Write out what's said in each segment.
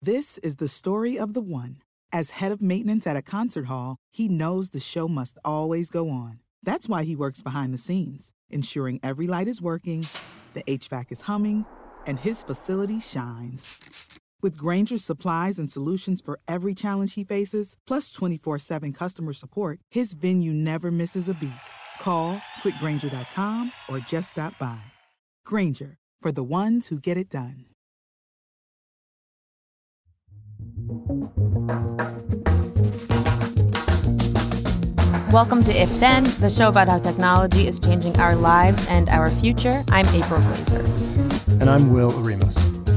This is the story of the one. As head of maintenance at a concert hall, he knows the show must always go on. That's why he works behind the scenes, ensuring every light is working, the HVAC is humming, and his facility shines. With Grainger's supplies and solutions for every challenge he faces, plus 24/7 customer support, his venue never misses a beat. Call quickgrainger.com or just stop by. Grainger, for the ones who get it done. Welcome to If Then, the show about how technology is changing our lives and our future. I'm April Glaser. And I'm Will Arimas.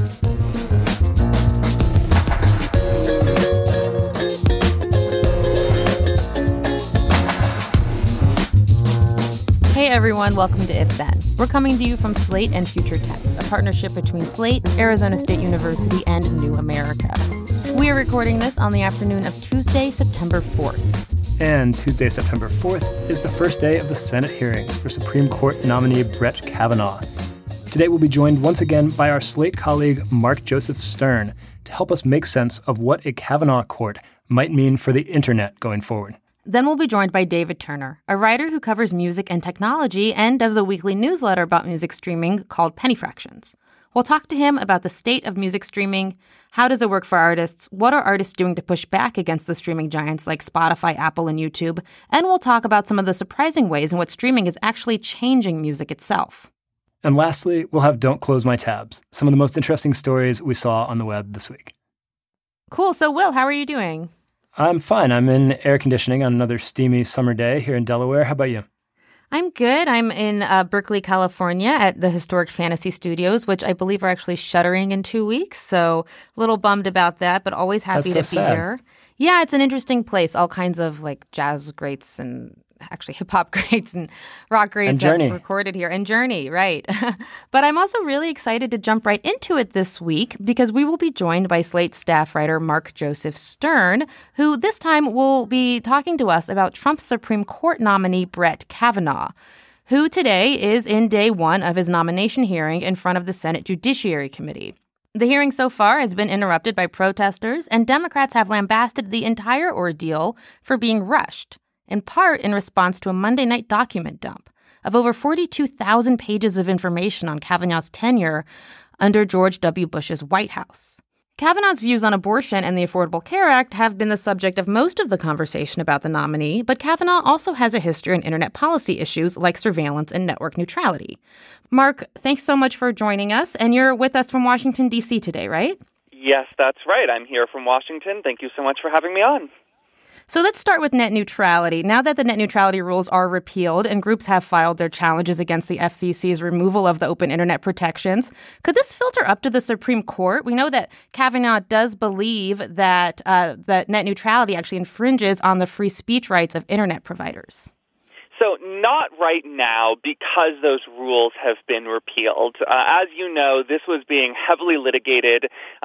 Hey everyone, welcome to If Then. We're coming to you from Slate and Future Tense, a partnership between Slate, Arizona State University, and New America. We are recording this on the afternoon of Tuesday, September 4th. And Tuesday, September 4th, is the first day of the Senate hearings for Supreme Court nominee Brett Kavanaugh. Today we'll be joined once again by our Slate colleague Mark Joseph Stern to help us make sense of what a Kavanaugh court might mean for the internet going forward. Then we'll be joined by David Turner, a writer who covers music and technology and does a weekly newsletter about music streaming called Penny Fractions. We'll talk to him about the state of music streaming, how does it work for artists, what are artists doing to push back against the streaming giants like Spotify, Apple, and YouTube, and we'll talk about some of the surprising ways in which streaming is actually changing music itself. And lastly, we'll have Don't Close My Tabs, some of the most interesting stories we saw on the web this week. Cool. So, Will, how are you doing? I'm fine. I'm in air conditioning on another steamy summer day here in Delaware. How about you? I'm good. I'm in Berkeley, California at the Historic Fantasy Studios, which I believe are actually shuttering in 2 weeks. So a little bummed about that, but always happy That's to so be sad. here. Yeah, it's an interesting place. All kinds of like jazz greats and actually hip-hop greats and rock greats And Journey. have recorded here. And Journey, right. But I'm also really excited to jump right into it this week because we will be joined by Slate staff writer Mark Joseph Stern, who this time will be talking to us about Trump's Supreme Court nominee Brett Kavanaugh, who today is in day one of his nomination hearing in front of the Senate Judiciary Committee. The hearing so far has been interrupted by protesters, and Democrats have lambasted the entire ordeal for being rushed, in part in response to a Monday night document dump of over 42,000 pages of information on Kavanaugh's tenure under George W. Bush's White House. Kavanaugh's views on abortion and the Affordable Care Act have been the subject of most of the conversation about the nominee, but Kavanaugh also has a history in internet policy issues like surveillance and network neutrality. Mark, thanks so much for joining us, and you're with us from Washington, D.C. today, right? Yes, that's right. I'm here from Washington. Thank you so much for having me on. So let's start with net neutrality. Now that the net neutrality rules are repealed and groups have filed their challenges against the FCC's removal of the open internet protections, could this filter up to the Supreme Court? We know that Kavanaugh does believe that that net neutrality actually infringes on the free speech rights of internet providers. So not right now because those rules have been repealed. As you know, this was being heavily litigated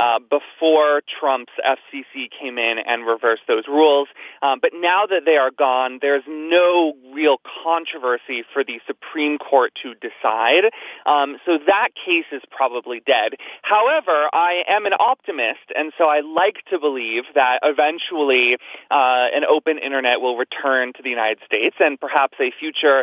before Trump's FCC came in and reversed those rules. But now that they are gone, there's no real controversy for the Supreme Court to decide. So that case is probably dead. However, I am an optimist, and so I like to believe that eventually an open internet will return to the United States, and perhaps a future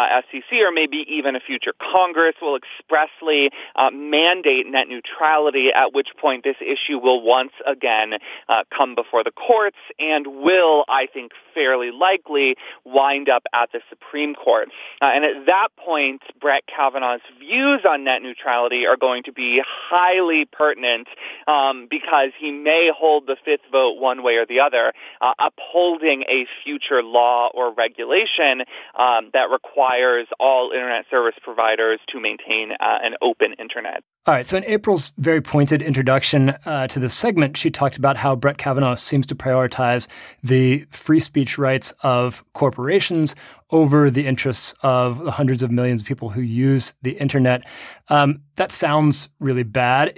FCC or maybe even a future Congress will expressly mandate net neutrality, at which point this issue will once again come before the courts and will, I think, fairly likely wind up at the Supreme Court. And at that point, Brett Kavanaugh's views on net neutrality are going to be highly pertinent because he may hold the fifth vote one way or the other, upholding a future law or regulation that requires all internet service providers to maintain an open internet. All right, so in April's very pointed introduction to this segment, she talked about how Brett Kavanaugh seems to prioritize the free speech rights of corporations over the interests of the hundreds of millions of people who use the internet. That sounds really bad.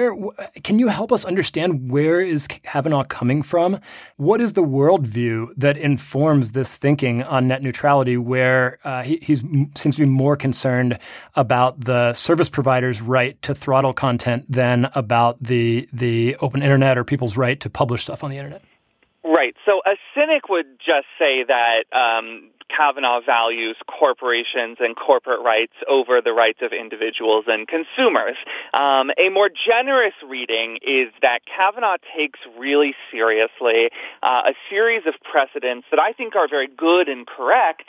Can you help us understand where is Kavanaugh coming from? What is the worldview that informs this thinking on net neutrality, where he seems to be more concerned about the service provider's right to throttle content than about the open internet or people's right to publish stuff on the internet? Right. So a cynic would just say that Kavanaugh values corporations and corporate rights over the rights of individuals and consumers. A more generous reading is that Kavanaugh takes really seriously a series of precedents that I think are very good and correct,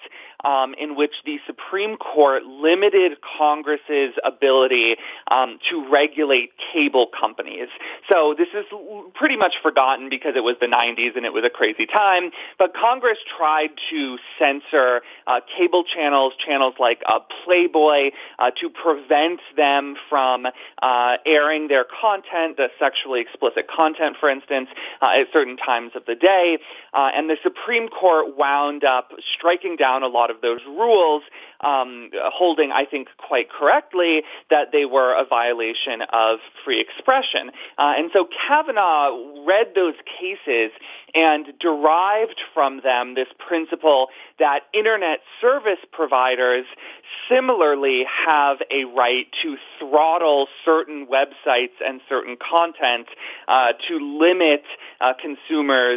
in which the Supreme Court limited Congress's ability to regulate cable companies. So this is pretty much forgotten because it was the 90s and it was a crazy time, but Congress tried to censor cable channels like Playboy, to prevent them from airing their content, the sexually explicit content, for instance, at certain times of the day. And the Supreme Court wound up striking down a lot of those rules, holding, I think, quite correctly that they were a violation of free expression. And so Kavanaugh read those cases and derived from them this principle that internet service providers similarly have a right to throttle certain websites and certain content to limit consumers'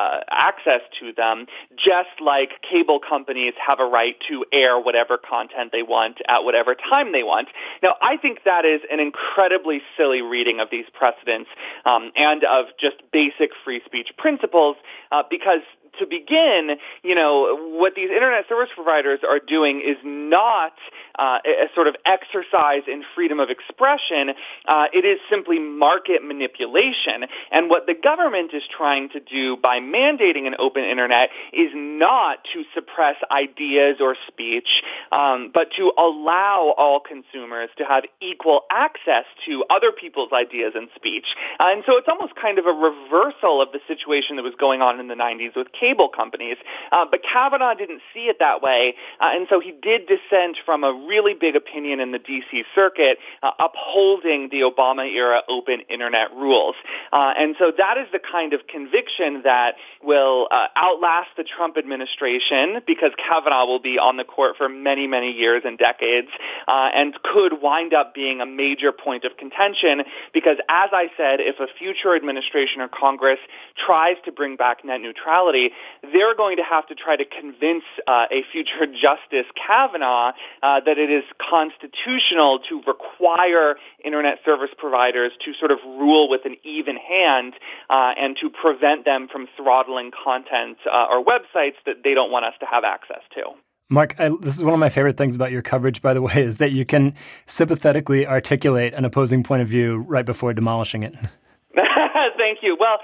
access to them, just like cable companies have a right to air whatever content they want at whatever time they want. Now, I think that is an incredibly silly reading of these precedents and of just basic free speech principles, because to begin, what these internet service providers are doing is not a sort of exercise in freedom of expression. It is simply market manipulation. And what the government is trying to do by mandating an open internet is not to suppress ideas or speech, but to allow all consumers to have equal access to other people's ideas and speech. And so it's almost kind of a reversal of the situation that was going on in the 90s with cable companies. But Kavanaugh didn't see it that way, and so he did dissent from a really big opinion in the D.C. Circuit upholding the Obama-era open internet rules. And so that is the kind of conviction that will outlast the Trump administration, because Kavanaugh will be on the court for many, many years and decades, and could wind up being a major point of contention, because, as I said, if a future administration or Congress tries to bring back net neutrality, they're going to have to try to convince a future Justice Kavanaugh that it is constitutional to require internet service providers to sort of rule with an even hand and to prevent them from throttling content or websites that they don't want us to have access to. Mark, this is one of my favorite things about your coverage, by the way, is that you can sympathetically articulate an opposing point of view right before demolishing it. Thank you. Well,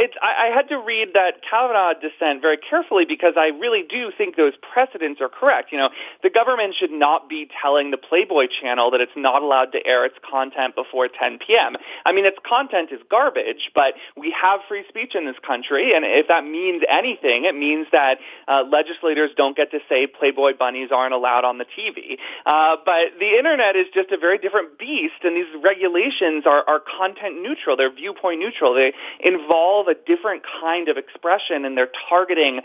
I had to read that Kavanaugh dissent very carefully because I really do think those precedents are correct. The government should not be telling the Playboy channel that it's not allowed to air its content before 10 p.m. I mean, its content is garbage, but we have free speech in this country, and if that means anything, it means that legislators don't get to say Playboy bunnies aren't allowed on the TV. But the internet is just a very different beast, and these regulations are content neutral. They're viewpoint neutral. They involve a different kind of expression, and they're targeting,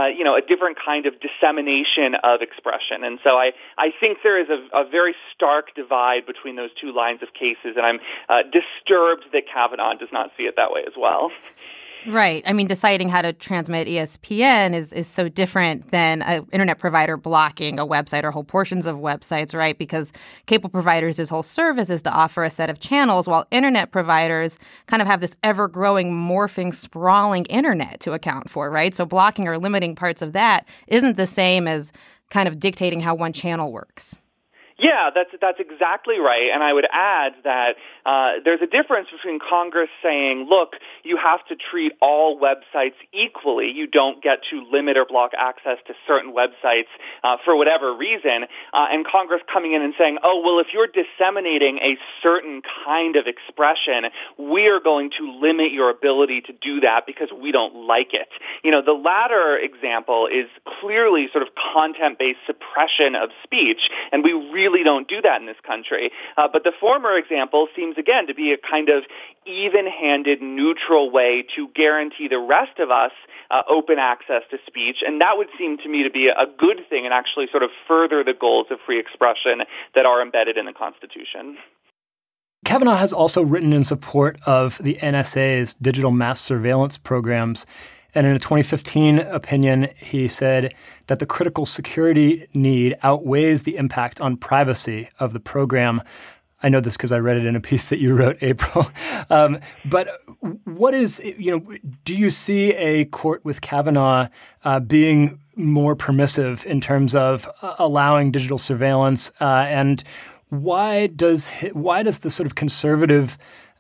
a different kind of dissemination of expression. And so I think there is a very stark divide between those two lines of cases, and I'm disturbed that Kavanaugh does not see it that way as well. Right. I mean, deciding how to transmit ESPN is so different than an internet provider blocking a website or whole portions of websites, right? Because cable providers' whole service is to offer a set of channels, while internet providers kind of have this ever-growing, morphing, sprawling internet to account for, right? So blocking or limiting parts of that isn't the same as kind of dictating how one channel works. Yeah, that's exactly right. And I would add that there's a difference between Congress saying, look, you have to treat all websites equally. You don't get to limit or block access to certain websites for whatever reason. And Congress coming in and saying, oh, well, if you're disseminating a certain kind of expression, we are going to limit your ability to do that because we don't like it. You know, the latter example is clearly sort of content-based suppression of speech, and we really don't do that in this country. But the former example seems, again, to be a kind of even-handed, neutral way to guarantee the rest of us open access to speech, and that would seem to me to be a good thing and actually sort of further the goals of free expression that are embedded in the Constitution. Kavanaugh has also written in support of the NSA's digital mass surveillance programs. And in a 2015 opinion, he said that the critical security need outweighs the impact on privacy of the program. I know this because I read it in a piece that you wrote, April. But what is, do you see a court with Kavanaugh being more permissive in terms of allowing digital surveillance? And why does the sort of conservative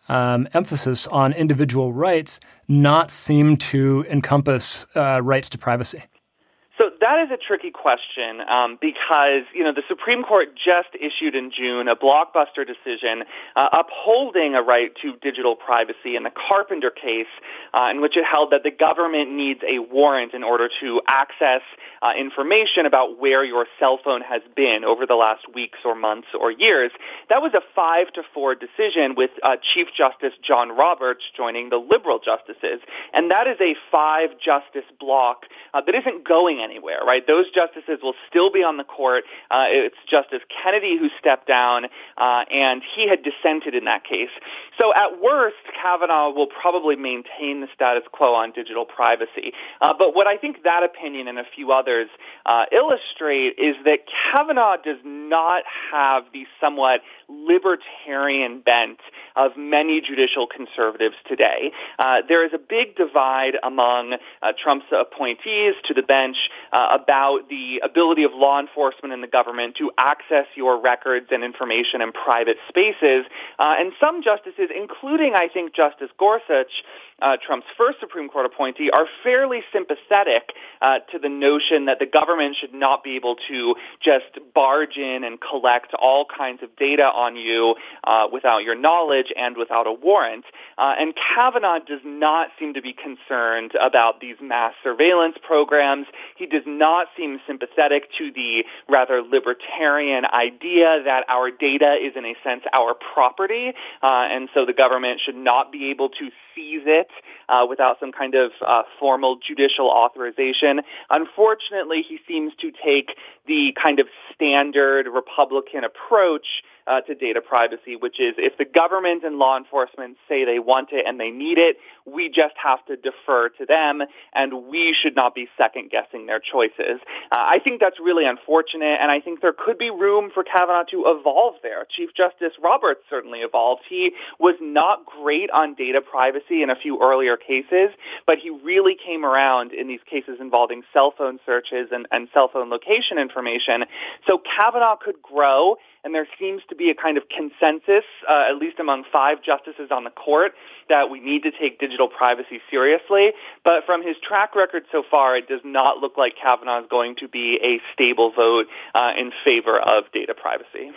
emphasis on individual rights not seem to encompass rights to privacy? So that is a tricky question because, the Supreme Court just issued in June a blockbuster decision upholding a right to digital privacy in the Carpenter case in which it held that the government needs a warrant in order to access information about where your cell phone has been over the last weeks or months or years. That was a 5-4 decision with Chief Justice John Roberts joining the liberal justices. And that is a 5-justice block that isn't going anywhere, right? Those justices will still be on the court. It's Justice Kennedy who stepped down, and he had dissented in that case. So at worst, Kavanaugh will probably maintain the status quo on digital privacy. But what I think that opinion and a few others illustrate is that Kavanaugh does not have the somewhat libertarian bent of many judicial conservatives today. There is a big divide among Trump's appointees to the bench about the ability of law enforcement and the government to access your records and information in private spaces. And some justices, including, I think, Justice Gorsuch, Trump's first Supreme Court appointee, are fairly sympathetic to the notion that the government should not be able to just barge in and collect all kinds of data on you without your knowledge and without a warrant. And Kavanaugh does not seem to be concerned about these mass surveillance programs. He does not seem sympathetic to the rather libertarian idea that our data is, in a sense, our property, and so the government should not be able to seize it without some kind of formal judicial authorization. Unfortunately, he seems to take the kind of standard Republican approach to data privacy, which is if the government and law enforcement say they want it and they need it, we just have to defer to them, and we should not be second-guessing their choices. I think that's really unfortunate, and I think there could be room for Kavanaugh to evolve there. Chief Justice Roberts certainly evolved. He was not great on data privacy in a few earlier cases, but he really came around in these cases involving cell phone searches and cell phone location information. So Kavanaugh could grow, and there seems to be a kind of consensus, at least among 5 justices on the court, that we need to take digital privacy seriously. But from his track record so far, it does not look like Kavanaugh is going to be a stable vote in favor of data privacy.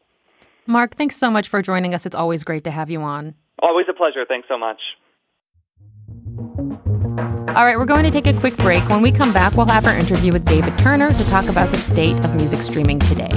Mark, thanks so much for joining us. It's always great to have you on. Always a pleasure. Thanks so much. All right, we're going to take a quick break. When we come back, we'll have our interview with David Turner to talk about the state of music streaming today.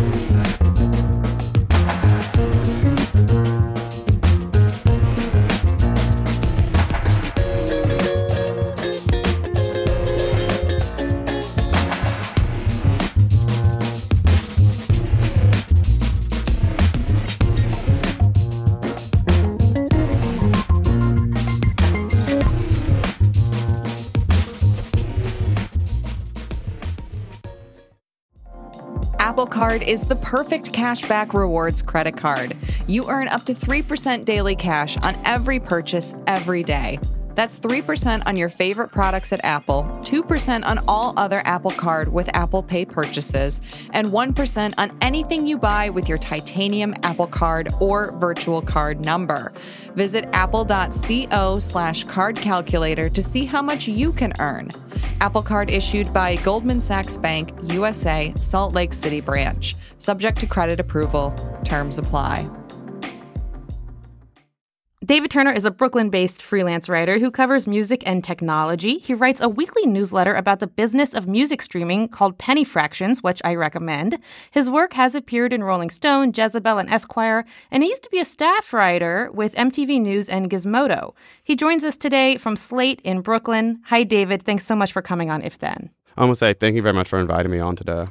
Apple Card is the perfect cashback rewards credit card. You earn up to 3% daily cash on every purchase every day. That's 3% on your favorite products at Apple, 2% on all other Apple Card with Apple Pay purchases, and 1% on anything you buy with your titanium Apple Card or virtual card number. Visit apple.co/card calculator to see how much you can earn. Apple Card issued by Goldman Sachs Bank, USA, Salt Lake City branch. Subject to credit approval. Terms apply. David Turner is a Brooklyn-based freelance writer who covers music and technology. He writes a weekly newsletter about the business of music streaming called Penny Fractions, which I recommend. His work has appeared in Rolling Stone, Jezebel, and Esquire, and he used to be a staff writer with MTV News and Gizmodo. He joins us today from Slate in Brooklyn. Hi, David. Thanks so much for coming on If Then. I want to say thank you very much for inviting me on today.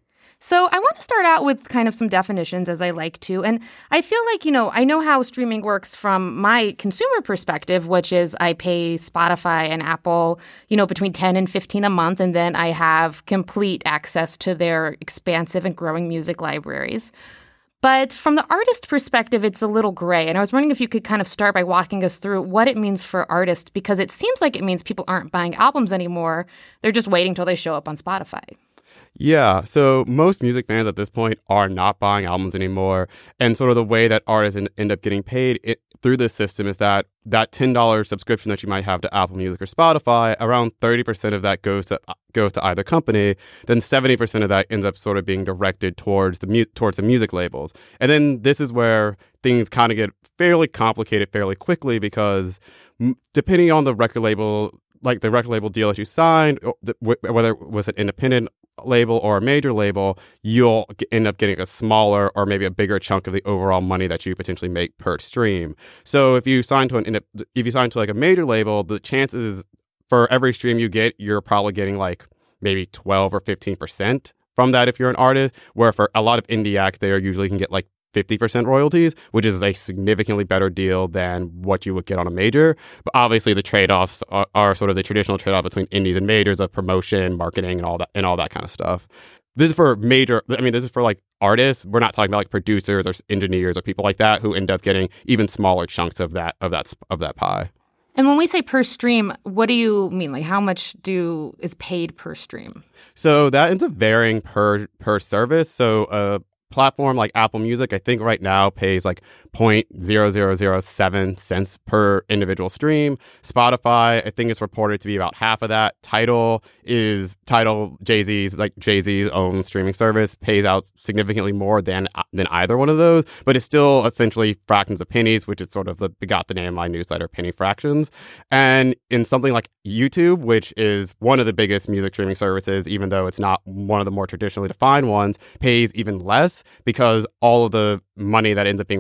So I want to start out with kind of some definitions, as I like to. And I feel like, I know how streaming works from my consumer perspective, which is I pay Spotify and Apple, between $10 and $15 a month. And then I have complete access to their expansive and growing music libraries. But from the artist perspective, it's a little gray. And I was wondering if you could kind of start by walking us through what it means for artists, because it seems like it means people aren't buying albums anymore. They're just waiting till they show up on Spotify. Yeah, so most music fans at this point are not buying albums anymore. And sort of the way that artists end up getting paid through this system is that $10 subscription that you might have to Apple Music or Spotify, around 30% of that goes to either company. Then 70% of that ends up sort of being directed towards the music labels. And then this is where things kind of get fairly complicated fairly quickly, because depending on the record label, like the record label deal that you signed, whether it was an independent label or a major label, you'll end up getting a smaller or maybe a bigger chunk of the overall money that you potentially make per stream. So if you sign to like a major label, the chances for every stream you get, you're probably getting like maybe 12 or 15% from that if you're an artist, where for a lot of indie acts, they usually can get like 50% royalties, which is a significantly better deal than what you would get on a major. But obviously the trade-offs are sort of the traditional trade-off between indies and majors of promotion, marketing, and all that kind of stuff. This is for this is for like artists. We're not talking about like producers or engineers or people like that who end up getting even smaller chunks of that pie. And when we say per stream, what do you mean? Like how much is paid per stream? So that ends up varying per service. So platform like Apple Music, I think right now pays like 0.0007 cents per individual stream. Spotify, I think it's reported to be about half of that. Tidal, Jay-Z's own streaming service, pays out significantly more than either one of those, but it's still essentially fractions of pennies, which is sort of got the name of my newsletter, Penny Fractions. And in something like YouTube, which is one of the biggest music streaming services, even though it's not one of the more traditionally defined ones, pays even less, because all of the money that ends up being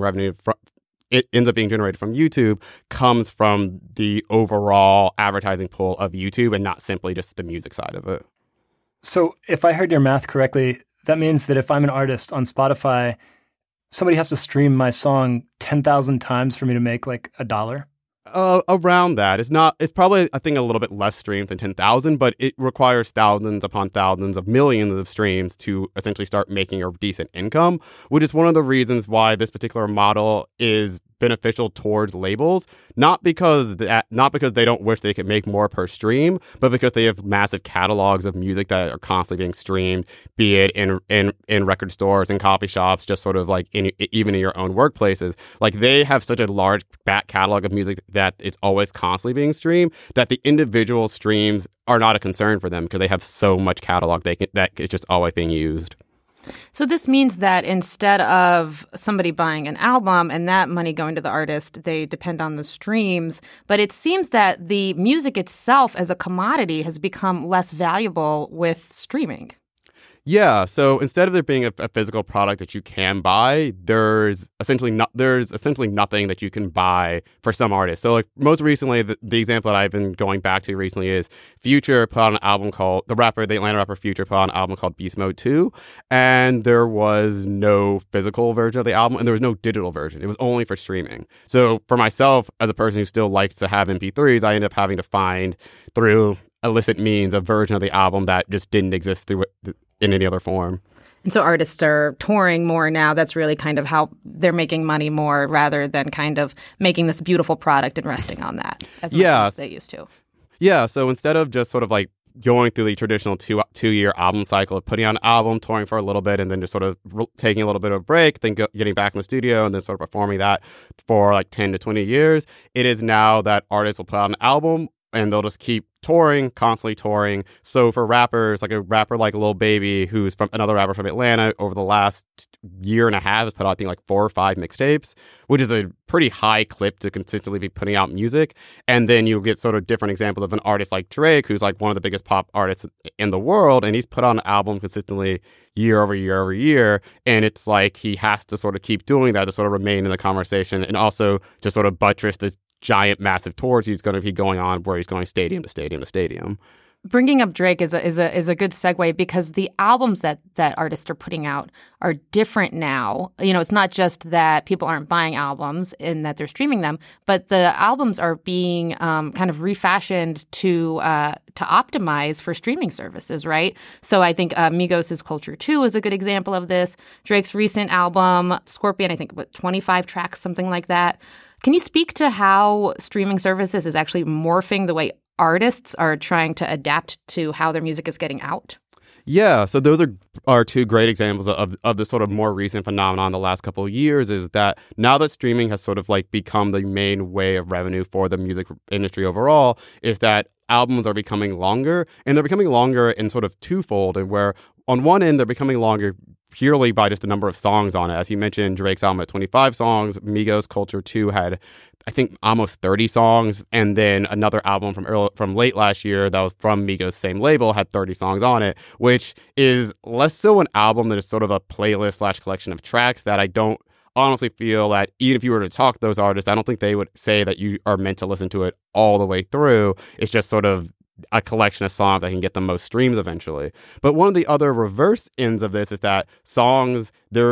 generated from YouTube comes from the overall advertising pool of YouTube and not simply just the music side of it. So if I heard your math correctly, that means that if I'm an artist on Spotify, somebody has to stream my song 10,000 times for me to make like $1? Around that. It's probably, I think, a little bit less streams than 10,000, but it requires thousands upon thousands of millions of streams to essentially start making a decent income, which is one of the reasons why this particular model is beneficial towards labels, not because they don't wish they could make more per stream, but because they have massive catalogs of music that are constantly being streamed, be it in record stores and coffee shops, just sort of like even in your own workplaces. Like they have such a large back catalog of music that it's always constantly being streamed, that the individual streams are not a concern for them because they have so much catalog that it's just always being used. So this means that instead of somebody buying an album and that money going to the artist, they depend on the streams. But it seems that the music itself as a commodity has become less valuable with streaming. Yeah, so instead of there being a physical product that you can buy, there's essentially nothing that you can buy for some artists. So like most recently, the example that I've been going back to recently is Future put on an album called, the Atlanta rapper Future put on an album called Beast Mode 2, and there was no physical version of the album and there was no digital version. It was only for streaming. So for myself, as a person who still likes to have MP3s, I end up having to find through illicit means a version of the album that just didn't exist in any other form. And so artists are touring more now. That's really kind of how they're making money more rather than kind of making this beautiful product and resting on that as much as they used to. Yeah, so instead of just sort of like going through the traditional two-year album cycle of putting out an album, touring for a little bit, and then just sort of taking a little bit of a break, then getting back in the studio and then sort of performing that for like 10 to 20 years, it is now that artists will put out an album and they'll just keep touring, constantly touring. So for rappers, like a rapper like Lil Baby, who's from another rapper from Atlanta, over the last year and a half has put out, I think, like 4 or 5 mixtapes, which is a pretty high clip to consistently be putting out music. And then you'll get sort of different examples of an artist like Drake, who's like one of the biggest pop artists in the world, and he's put on an album consistently year over year over year. And it's like he has to sort of keep doing that to sort of remain in the conversation and also to sort of buttress this giant, massive tours he's going to be going on where he's going stadium to stadium to stadium. Bringing up Drake is a good segue because the albums that artists are putting out are different now. You know, it's not just that people aren't buying albums and that they're streaming them, but the albums are being kind of refashioned to optimize for streaming services, right? So I think Migos' Culture 2 is a good example of this. Drake's recent album, Scorpion, I think, 25 tracks, something like that. Can you speak to how streaming services is actually morphing the way artists are trying to adapt to how their music is getting out? Yeah, so those are 2 great examples of the sort of more recent phenomenon in the last couple of years, is that now that streaming has sort of like become the main way of revenue for the music industry overall, is that albums are becoming longer, and they're becoming longer in sort of twofold, and where on one end they're becoming longer purely by just the number of songs on it. As you mentioned, Drake's album had 25 songs. Migos' Culture 2 had, I think, almost 30 songs. And then another album from late last year that was from Migos' same label had 30 songs on it, which is less so an album than it's sort of a playlist / collection of tracks that I don't honestly feel that even if you were to talk to those artists, I don't think they would say that you are meant to listen to it all the way through. It's just sort of a collection of songs that can get the most streams eventually. But one of the other reverse ends of this is that songs,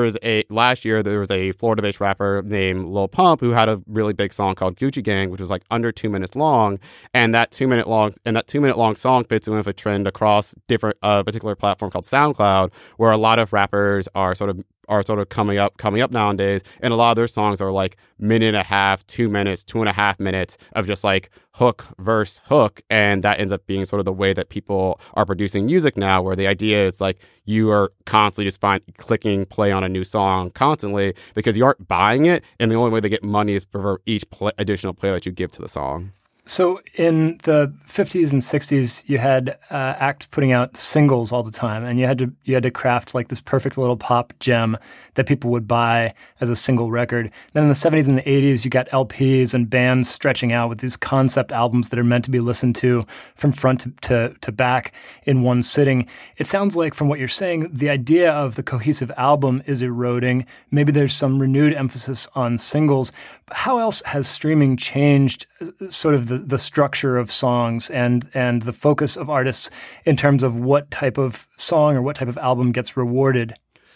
last year there was a Florida-based rapper named Lil Pump who had a really big song called Gucci Gang, which was like under 2 minutes long, and that 2 minute long song fits in with a trend across different particular platform called SoundCloud, where a lot of rappers are sort of coming up nowadays, and a lot of their songs are like minute and a half, 2 minutes, 2.5 minutes of just like hook, verse, hook, and that ends up being sort of the way that people are producing music now, where the idea is like you are constantly just clicking play on a new song constantly because you aren't buying it, and the only way they get money is for each additional play that you give to the song. So in the 50s and 60s, you had acts putting out singles all the time, and you had to craft like this perfect little pop gem that people would buy as a single record. Then in the 70s and the 80s, you got LPs and bands stretching out with these concept albums that are meant to be listened to from front to back in one sitting. It sounds like from what you're saying, the idea of the cohesive album is eroding. Maybe there's some renewed emphasis on singles. But how else has streaming changed sort of the structure of songs and the focus of artists in terms of what type of song or what type of album gets rewarded?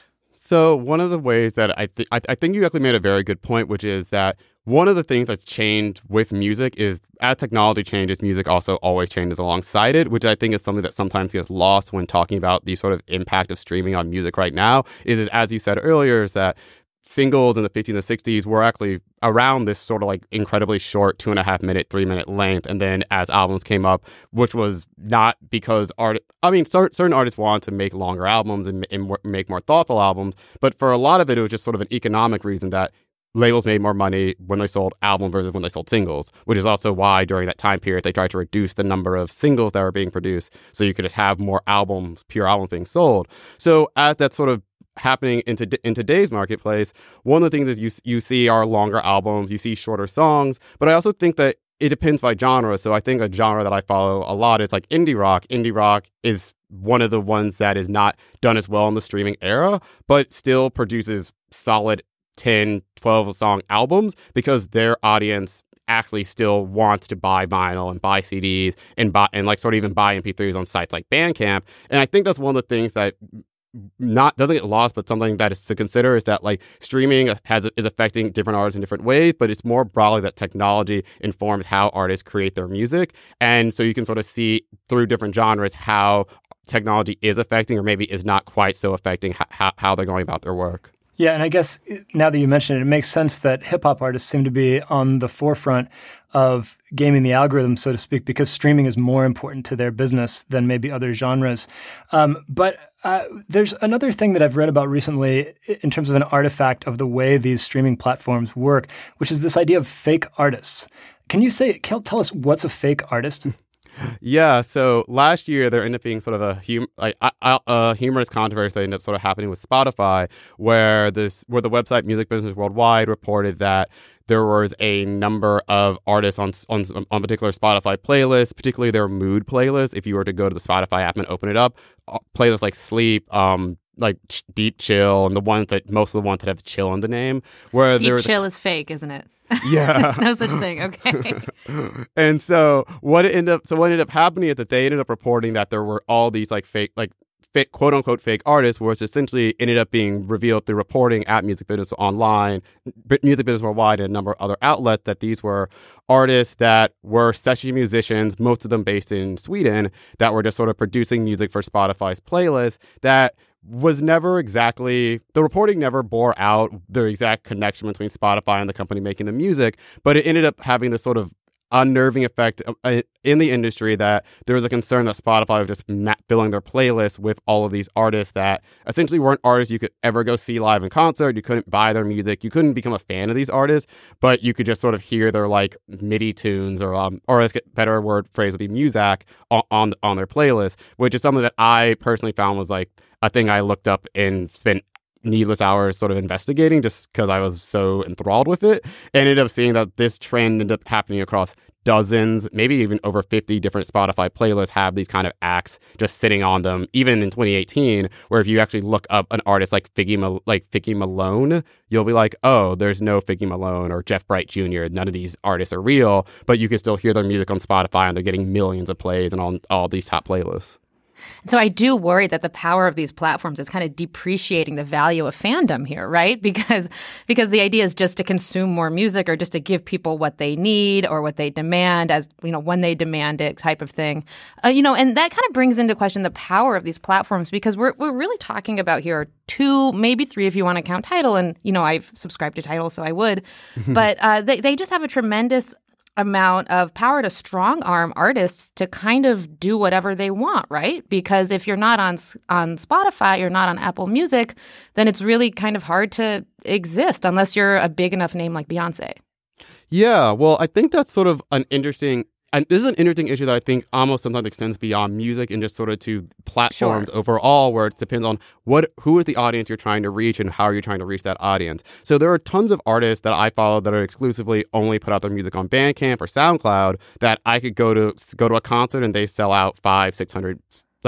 So one of the ways that I think you actually made a very good point, which is that one of the things that's changed with music is as technology changes, music also always changes alongside it, which I think is something that sometimes gets lost when talking about the sort of impact of streaming on music right now, is as you said earlier, is that singles in the 50s and 60s were actually around this sort of like incredibly short 2.5 minute, 3 minute length. And then as albums came up, which was not because certain artists want to make longer albums and make more thoughtful albums. But for a lot of it was just sort of an economic reason that labels made more money when they sold album versus when they sold singles, which is also why during that time period they tried to reduce the number of singles that were being produced so you could just have more pure albums being sold. So as that sort of happening in today's marketplace, one of the things is you see are longer albums, you see shorter songs, but I also think that it depends by genre. So I think a genre that I follow a lot is like indie rock. Indie rock is one of the ones that is not done as well in the streaming era, but still produces solid 10, 12 song albums because their audience actually still wants to buy vinyl and buy CDs and like sort of even buy MP3s on sites like Bandcamp. And I think that's one of the things that doesn't get lost, but something that is to consider is that like streaming is affecting different artists in different ways, but it's more broadly that technology informs how artists create their music. And so you can sort of see through different genres how technology is affecting, or maybe is not quite so affecting how they're going about their work. Yeah, and I guess now that you mention it, it makes sense that hip-hop artists seem to be on the forefront of gaming the algorithm, so to speak, because streaming is more important to their business than maybe other genres. But there's another thing that I've read about recently in terms of an artifact of the way these streaming platforms work, which is this idea of fake artists. Can you tell us what's a fake artist? Yeah, so last year there ended up being sort of a humorous controversy that ended up sort of happening with Spotify, where the website Music Business Worldwide reported that there was a number of artists on particular Spotify playlists, particularly their mood playlists. If you were to go to the Spotify app and open it up, playlists like sleep, like deep chill, and most of the ones that have chill in the name. Where deep chill is fake, isn't it? Yeah. No such thing. Okay. And so what ended up happening is that they ended up reporting that there were all these fake quote unquote fake artists, which essentially ended up being revealed through reporting at Music Business Online, Music Business Worldwide, and a number of other outlets, that these were artists that were session musicians, most of them based in Sweden, that were just sort of producing music for Spotify's playlist that was never exactly, the reporting never bore out the exact connection between Spotify and the company making the music, but it ended up having this sort of unnerving effect in the industry, that there was a concern that Spotify was just filling their playlist with all of these artists that essentially weren't artists you could ever go see live in concert. You couldn't buy their music. You couldn't become a fan of these artists, but you could just sort of hear their MIDI tunes or let's get better word phrase would be Muzak on their playlist, which is something that I personally found was a thing I looked up and spent needless hours sort of investigating just because I was so enthralled with it, and ended up seeing that this trend ended up happening across dozens, maybe even over 50 different Spotify playlists have these kind of acts just sitting on them, even in 2018, where if you actually look up an artist like Figgy Malone, you'll be like, oh, there's no Figgy Malone or Jeff Bright Jr. None of these artists are real, but you can still hear their music on Spotify, and they're getting millions of plays and on all these top playlists. So I do worry that the power of these platforms is kind of depreciating the value of fandom here, right? Because the idea is just to consume more music, or just to give people what they need or what they demand, as when they demand it, type of thing. And that kind of brings into question the power of these platforms, because we're really talking about here 2, maybe 3 if you want to count Tidal, and I've subscribed to Tidal, so I would, but they just have a tremendous amount of power to strong arm artists to kind of do whatever they want, right? Because if you're not on Spotify, you're not on Apple Music, then it's really kind of hard to exist unless you're a big enough name like Beyonce. Yeah, well, I think that's sort of an interesting And this is an interesting issue that I think almost sometimes extends beyond music and just sort of to platforms overall, where it depends on who is the audience you're trying to reach and how are you trying to reach that audience. So there are tons of artists that I follow that are exclusively only put out their music on Bandcamp or SoundCloud that I could go to a concert and they sell out 500-600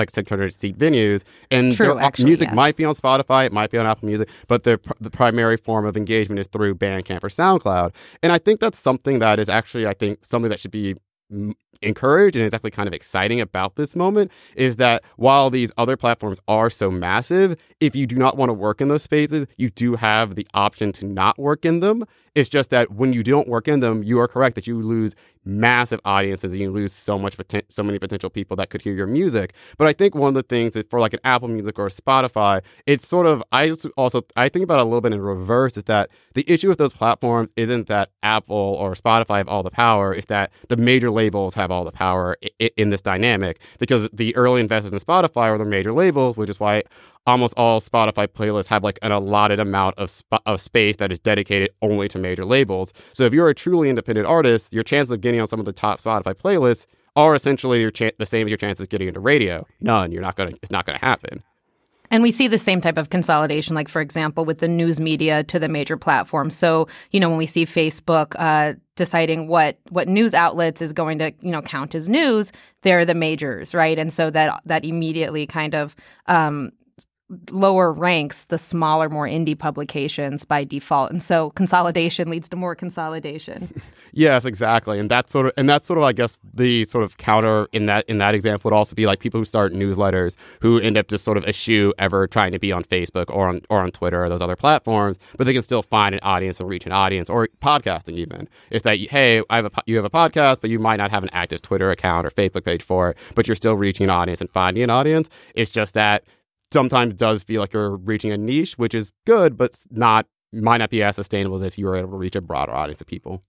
seat venues, and their music might be on Spotify, it might be on Apple Music, but the primary form of engagement is through Bandcamp or SoundCloud. And I think that's something that is actually, I think, something that should be encouraged and is actually kind of exciting about this moment, is that while these other platforms are so massive, if you do not want to work in those spaces, you do have the option to not work in them. It's just that when you don't work in them, you are correct that you lose massive audiences and you lose so many potential people that could hear your music. But I think one of the things that for like an Apple Music or a Spotify, it's sort of, I think about it a little bit in reverse, is that the issue with those platforms isn't that Apple or Spotify have all the power, it's that the major labels have all the power in this dynamic, because the early investors in Spotify were the major labels, which is why almost all Spotify playlists have like an allotted amount of space that is dedicated only to major labels. So if you're a truly independent artist, your chances of getting on some of the top Spotify playlists are essentially the same as your chances of getting into radio. None. It's not going to happen. And we see the same type of consolidation, like, for example, with the news media to the major platforms. So, when we see Facebook deciding what news outlets is going to, count as news, they're the majors, right? And so that immediately kind of lower ranks the smaller, more indie publications by default. And so consolidation leads to more consolidation. Yes, exactly. And that's sort of, I guess, the sort of counter in that example would also be like people who start newsletters who end up just sort of eschew ever trying to be on Facebook or on Twitter or those other platforms, but they can still find an audience and reach an audience, or podcasting even. It's that, hey, you have a podcast, but you might not have an active Twitter account or Facebook page for it, but you're still reaching an audience and finding an audience. It's just that sometimes it does feel like you're reaching a niche, which is good, but might not be as sustainable as if you were able to reach a broader audience of people.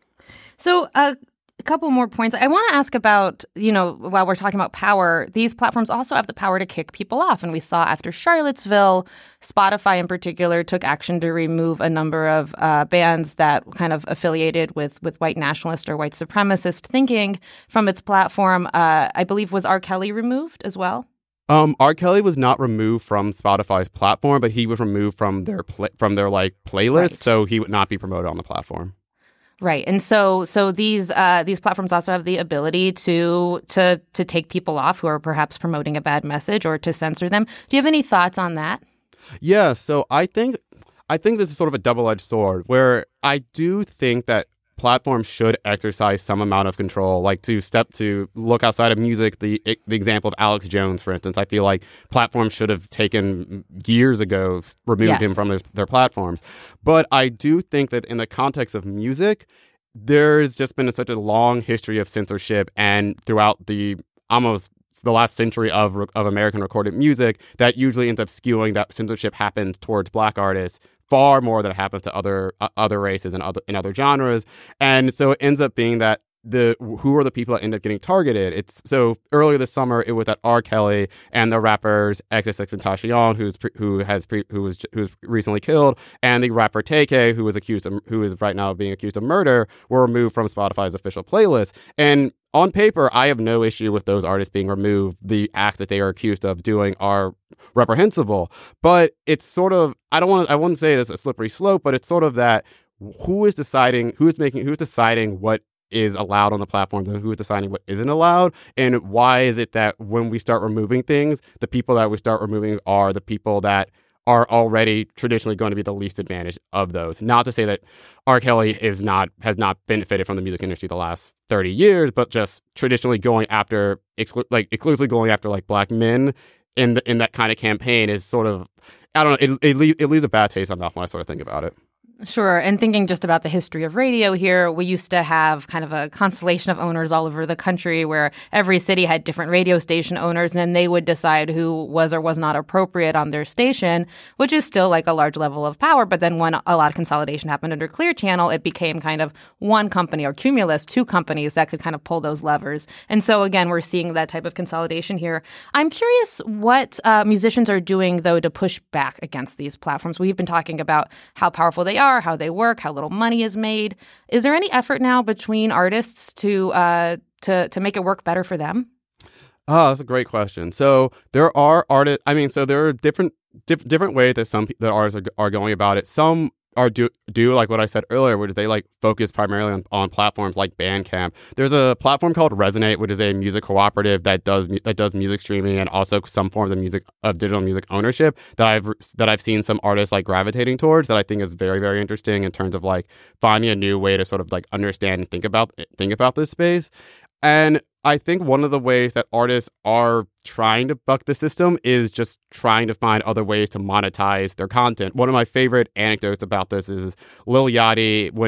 So a couple more points. I want to ask about, while we're talking about power, these platforms also have the power to kick people off. And we saw after Charlottesville, Spotify in particular took action to remove a number of bands that kind of affiliated with white nationalist or white supremacist thinking from its platform. I believe, was R. Kelly removed as well? R. Kelly was not removed from Spotify's platform, but he was removed from their playlist, right. So he would not be promoted on the platform. Right, and so these platforms also have the ability to take people off who are perhaps promoting a bad message or to censor them. Do you have any thoughts on that? Yeah, so I think this is sort of a double-edged sword, where I do think that platforms should exercise some amount of control, like to look outside of music. The example of Alex Jones, for instance, I feel like platforms should have taken years ago, removed him from their platforms. But I do think that in the context of music, there's just been such a long history of censorship, and throughout the last century of American recorded music, that usually ends up skewing that censorship happens towards Black artists far more than it happens to other races and other genres. And so it ends up being that who are the people that end up getting targeted? So earlier this summer, it was that R. Kelly and the rappers XXXTentacion, who was recently killed, and the rapper Tay-K, who is right now being accused of murder, were removed from Spotify's official playlist. And on paper, I have no issue with those artists being removed. The acts that they are accused of doing are reprehensible, but it's sort of, I wouldn't say it's a slippery slope, but it's sort of that who's deciding what is allowed on the platforms and who is deciding what isn't allowed, and why is it that when we start removing things, the people that we start removing are the people that are already traditionally going to be the least advantaged of those. Not to say that R. Kelly has not benefited from the music industry the last 30 years, but just traditionally going after exclusively going after like Black men in that kind of campaign is sort of, I don't know, it leaves a bad taste in my mouth when I sort of think about it. Sure. And thinking just about the history of radio here, we used to have kind of a constellation of owners all over the country where every city had different radio station owners, and then they would decide who was or was not appropriate on their station, which is still like a large level of power. But then when a lot of consolidation happened under Clear Channel, it became kind of one company, or Cumulus, two companies that could kind of pull those levers. And so, again, we're seeing that type of consolidation here. I'm curious what musicians are doing, though, to push back against these platforms. We've been talking about how powerful they are, how they work, how little money is made. Is there any effort now between artists to make it work better for them? Oh, that's a great question. So there are artists. I mean, so there are different ways that artists are going about it. Some are do like what I said earlier, which is they like focus primarily on platforms like Bandcamp. There's a platform called Resonate, which is a music cooperative that does music streaming and also some forms of digital music ownership that I've seen some artists like gravitating towards, that I think is very, very interesting in terms of like finding a new way to sort of like understand and think about this space. And I think one of the ways that artists are trying to buck the system is just trying to find other ways to monetize their content. One of my favorite anecdotes about this is Lil Yachty, when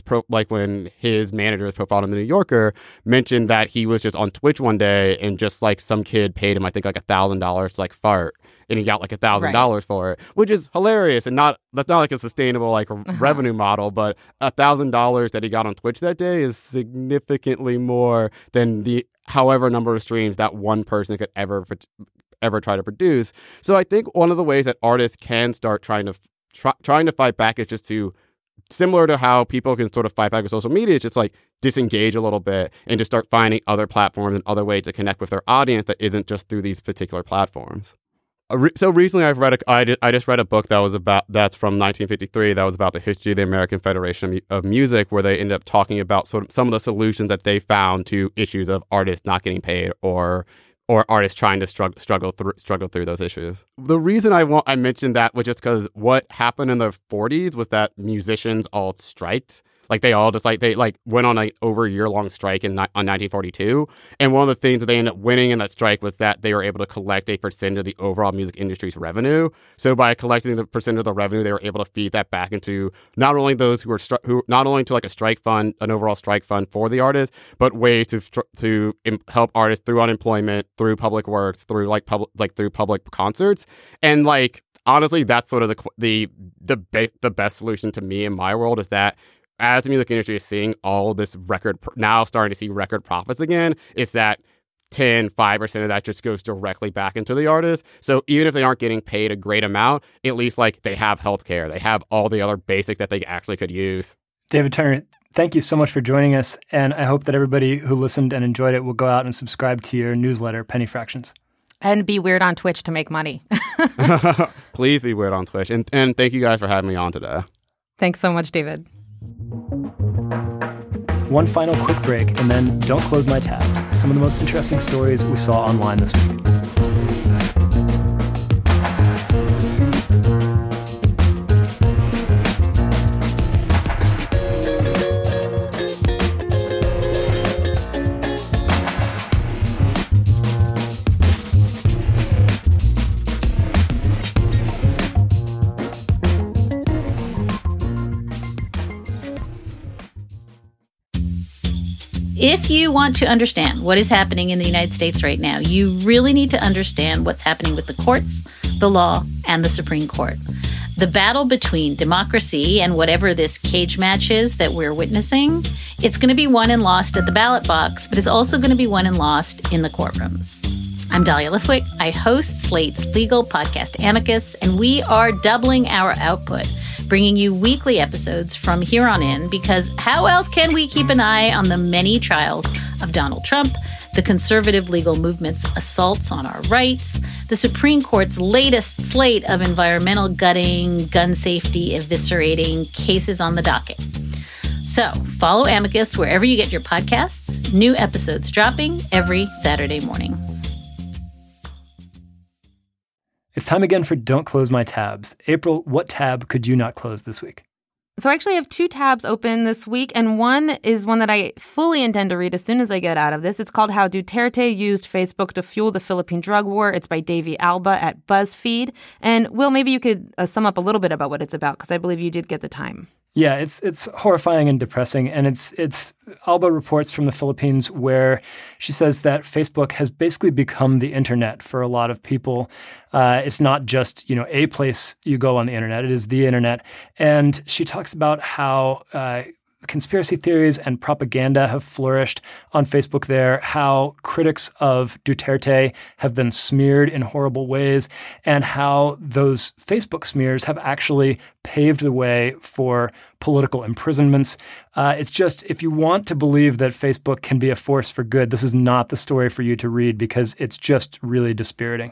when his manager was profiled in the New Yorker, mentioned that he was just on Twitch one day and just like some kid paid him, I think, like $1,000 to like fart. And he got like $1,000 for it, which is hilarious, and that's not like a sustainable like revenue model. But $1,000 that he got on Twitch that day is significantly more than the however number of streams that one person could ever try to produce. So I think one of the ways that artists can start trying to fight back is just to, similar to how people can sort of fight back with social media, it's just like disengage a little bit and just start finding other platforms and other ways to connect with their audience that isn't just through these particular platforms. So recently, I just read a book that's from 1953 that was about the history of the American Federation of Music, where they ended up talking about sort of some of the solutions that they found to issues of artists not getting paid or or artists trying to struggle through those issues. The reason I mentioned that was just because what happened in the 40s was that musicians all striked. Like they all just they went on over a year-long strike on 1942. And one of the things that they ended up winning in that strike was that they were able to collect a percent of the overall music industry's revenue. So by collecting the percent of the revenue, they were able to feed that back into not only those who not only to like a strike fund, an overall strike fund for the artists, but ways to help artists through unemployment, through public works, through through public concerts. And honestly, that's sort of the best solution to me in my world, is that as the music industry is seeing all this now starting to see record profits again, is that 5% of that just goes directly back into the artist. So even if they aren't getting paid a great amount, at least they have healthcare, they have all the other basics that they actually could use. David Turner, thank you so much for joining us. And I hope that everybody who listened and enjoyed it will go out and subscribe to your newsletter, Penny Fractions. And be weird on Twitch to make money. Please be weird on Twitch. And thank you guys for having me on today. Thanks so much, David. One final quick break, and then don't close my tabs. Some of the most interesting stories we saw online this week. If you want to understand what is happening in the United States right now, you really need to understand what's happening with the courts, the law, and the Supreme Court. The battle between democracy and whatever this cage match is that we're witnessing, it's going to be won and lost at the ballot box, but it's also going to be won and lost in the courtrooms. I'm Dahlia Lithwick. I host Slate's legal podcast Amicus, and we are doubling our output, bringing you weekly episodes from here on in, because how else can we keep an eye on the many trials of Donald Trump, the conservative legal movement's assaults on our rights, the Supreme Court's latest slate of environmental gutting, gun safety eviscerating cases on the docket. So follow Amicus wherever you get your podcasts. New episodes dropping every Saturday morning. It's time again for Don't Close My Tabs. April, what tab could you not close this week? So I actually have 2 tabs open this week, and one is one that I fully intend to read as soon as I get out of this. It's called How Duterte Used Facebook to Fuel the Philippine Drug War. It's by Davey Alba at BuzzFeed. And Will, maybe you could sum up a little bit about what it's about, because I believe you did get the time. Yeah, it's horrifying and depressing, and it's Alba reports from the Philippines, where she says that Facebook has basically become the internet for a lot of people. It's not just a place you go on the internet; it is the internet. And she talks about how conspiracy theories and propaganda have flourished on Facebook there, how critics of Duterte have been smeared in horrible ways, and how those Facebook smears have actually paved the way for political imprisonments. It's just, if you want to believe that Facebook can be a force for good, this is not the story for you to read, because it's just really dispiriting.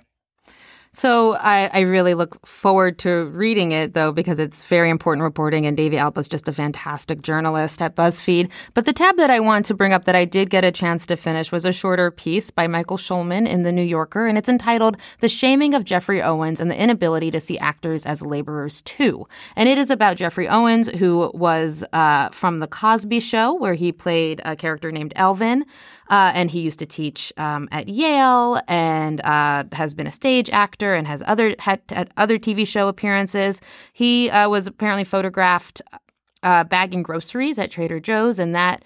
So I really look forward to reading it, though, because it's very important reporting, and Davey Alba is just a fantastic journalist at BuzzFeed. But the tab that I want to bring up that I did get a chance to finish was a shorter piece by Michael Schulman in The New Yorker, and it's entitled The Shaming of Jeffrey Owens and the Inability to See Actors as Laborers Too. And it is about Jeffrey Owens, who was from The Cosby Show, where he played a character named Elvin. And he used to teach at Yale, and has been a stage actor and has had other TV show appearances. He was apparently photographed bagging groceries at Trader Joe's, and that,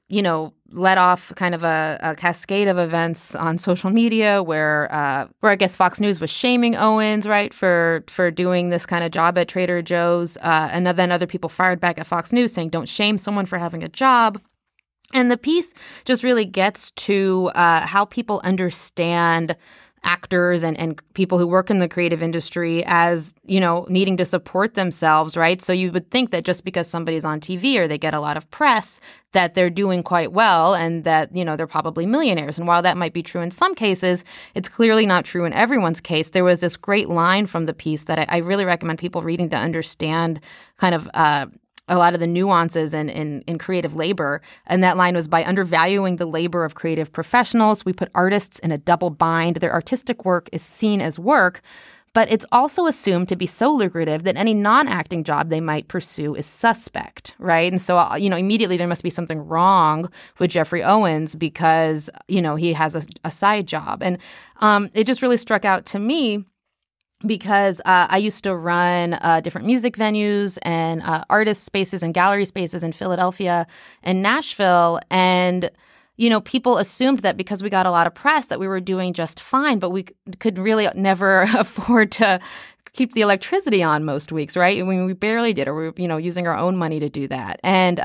led off kind of a cascade of events on social media where I guess Fox News was shaming Owens, right, for doing this kind of job at Trader Joe's. And then other people fired back at Fox News saying, don't shame someone for having a job. And the piece just really gets to how people understand actors and people who work in the creative industry as, needing to support themselves, right? So you would think that just because somebody's on TV or they get a lot of press, that they're doing quite well and that, they're probably millionaires. And while that might be true in some cases, it's clearly not true in everyone's case. There was this great line from the piece that I really recommend people reading to understand kind of a lot of the nuances in creative labor. And that line was, by undervaluing the labor of creative professionals, we put artists in a double bind. Their artistic work is seen as work, but it's also assumed to be so lucrative that any non-acting job they might pursue is suspect, right? And so, immediately there must be something wrong with Jeffrey Owens because, he has a side job. And it just really struck out to me because I used to run different music venues and artist spaces and gallery spaces in Philadelphia and Nashville. And, people assumed that because we got a lot of press that we were doing just fine, but we could really never afford to keep the electricity on most weeks, right? I mean, we barely did, or we were, using our own money to do that. And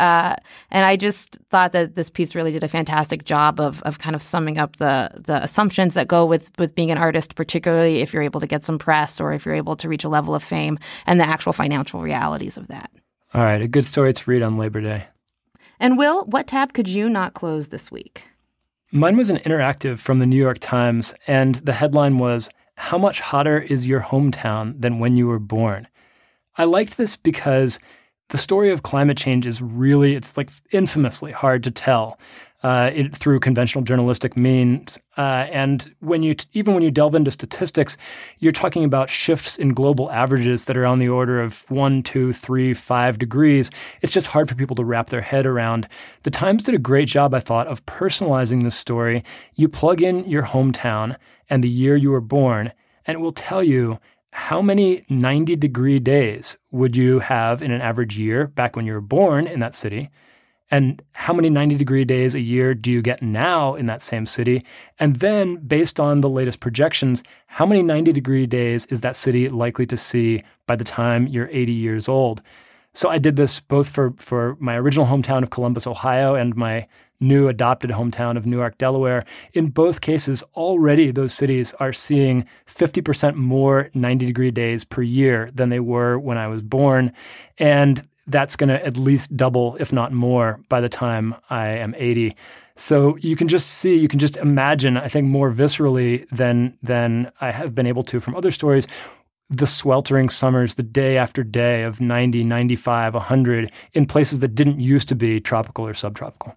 I just thought that this piece really did a fantastic job of kind of summing up the assumptions that go with being an artist, particularly if you're able to get some press or if you're able to reach a level of fame, and the actual financial realities of that. All right, a good story to read on Labor Day. And Will, what tab could you not close this week? Mine was an interactive from the New York Times, and the headline was, "How much hotter is your hometown than when you were born?" I liked this because the story of climate change is really, it's like infamously hard to tell through conventional journalistic means. And when you delve into statistics, you're talking about shifts in global averages that are on the order of 1, 2, 3, 5 degrees. It's just hard for people to wrap their head around. The Times did a great job, I thought, of personalizing this story. You plug in your hometown and the year you were born, and it will tell you how many 90-degree days would you have in an average year back when you were born in that city, and how many 90-degree days a year do you get now in that same city? And then, based on the latest projections, how many 90-degree days is that city likely to see by the time you're 80 years old? So I did this both for my original hometown of Columbus, Ohio, and my new adopted hometown of Newark, Delaware. In both cases, already those cities are seeing 50% more 90-degree days per year than they were when I was born. And that's going to at least double, if not more, by the time I am 80. So you can just imagine, I think more viscerally than I have been able to from other stories, the sweltering summers, the day after day of 90, 95, 100 in places that didn't used to be tropical or subtropical.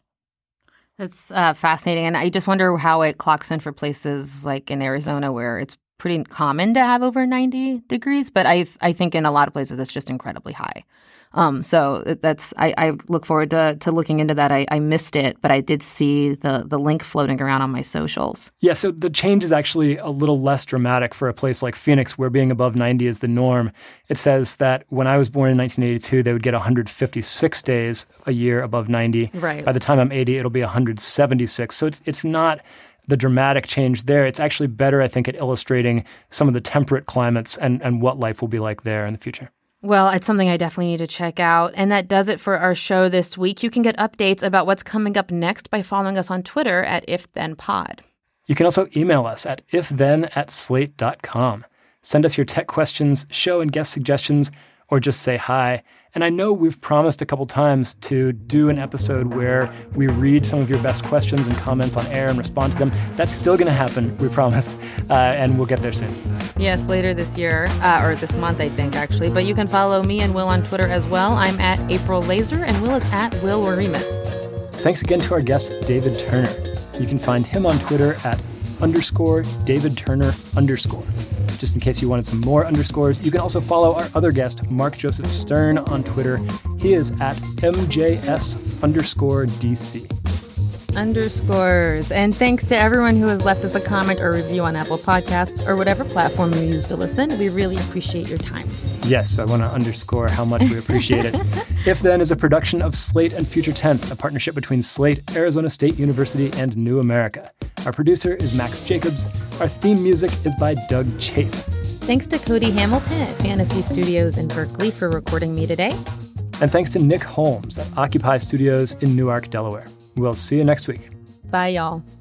That's fascinating. And I just wonder how it clocks in for places like in Arizona where it's pretty common to have over 90 degrees. But I think in a lot of places it's just incredibly high. So I look forward to looking into that. I missed it, but I did see the link floating around on my socials. Yeah, so the change is actually a little less dramatic for a place like Phoenix, where being above 90 is the norm. It says that when I was born in 1982, they would get 156 days a year above 90. Right. By the time I'm 80, it'll be 176. So it's not the dramatic change there. It's actually better, I think, at illustrating some of the temperate climates and what life will be like there in the future. Well, it's something I definitely need to check out. And that does it for our show this week. You can get updates about what's coming up next by following us on Twitter at IfThenPod. You can also email us at ifthen@slate.com. Send us your tech questions, show and guest suggestions, or just say hi. And I know we've promised a couple times to do an episode where we read some of your best questions and comments on air and respond to them. That's still going to happen, we promise, and we'll get there soon. Yes, later this year, or this month, I think, actually. But you can follow me and Will on Twitter as well. I'm at April Laser, and Will is at Will Remus. Thanks again to our guest, David Turner. You can find him on Twitter at _DavidTurner_. Just in case you wanted some more underscores, you can also follow our other guest, Mark Joseph Stern, on Twitter. He is at MJS_DC. Underscores. And thanks to everyone who has left us a comment or review on Apple Podcasts or whatever platform you use to listen. We really appreciate your time. Yes, I want to underscore how much we appreciate it. If Then is a production of Slate and Future Tense, a partnership between Slate, Arizona State University, and New America. Our producer is Max Jacobs. Our theme music is by Doug Chase. Thanks to Cody Hamilton at Fantasy Studios in Berkeley for recording me today. And thanks to Nick Holmes at Occupy Studios in Newark, Delaware. We'll see you next week. Bye, y'all.